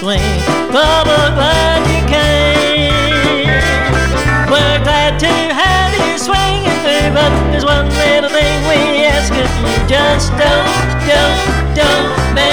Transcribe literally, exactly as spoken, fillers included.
swing. Well, we're glad you came. We're glad to have you swinging through, but there's one little thing we ask of you. Just don't, don't, don't make